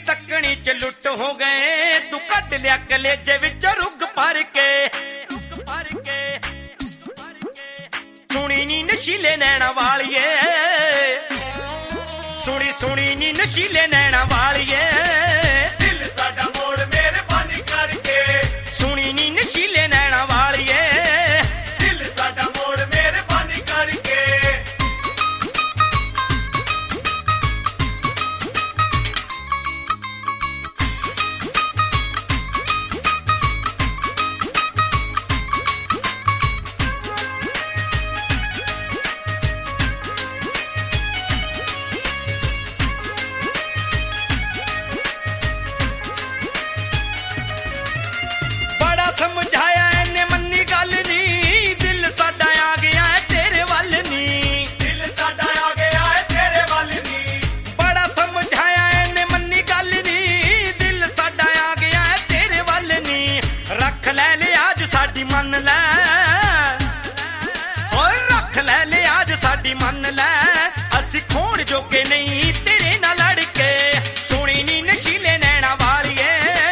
तकनी च लुट हो गए तू कट लिया कलेजे विच रुग भर के सुनी नी नशीले नैना वालिए सुनी सुनी नी नशीले नैना वालिए दिल साडा मोड़ मेहरबानी करके सुनी नी नशीले नैना वालिए दिल साडा मोड़ मेहरबानी करके समझाया इन्ने मन्नी गल नी दिल साडा आ गया है तेरे वल नी दिल साडा आ गया है तेरे वल नी बड़ा समझाया इन्ने मन्नी गल नी दिल साडा आ गया है तेरे वल नी रख ले आज साडी मन ले ओए रख ले आज साडी मन ले असी खोण जोगे नहीं तेरे नाल लड़ के सुनी नी नशीले नैना वालिए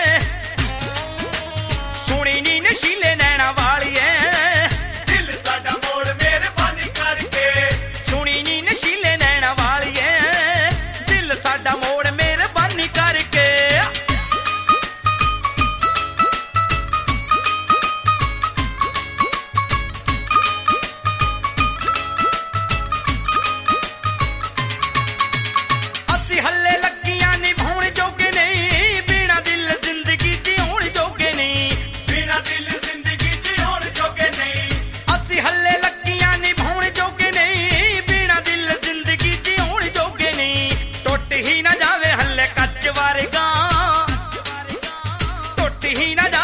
सुनी नी नशीले नैना वालिए दिल साडा मोड़ मेहरबानी करके सुनी नी नशीले नैना वालिए दिल साडा मोड़ मेहरबानी करके असी हल्ले लगियां निभाउण जोगे नहीं बिना दिल जिंदगी जीउण जोगे नहीं बिना दिल जिंदगी जीउण जोगे नहीं असी हल्ले लगियां निभाउण जोगे नहीं बिना दिल जिंदगी जीउण जोगे नहीं टुट ही ना जावे हल्ले कच्च वर्गा टुट ही ना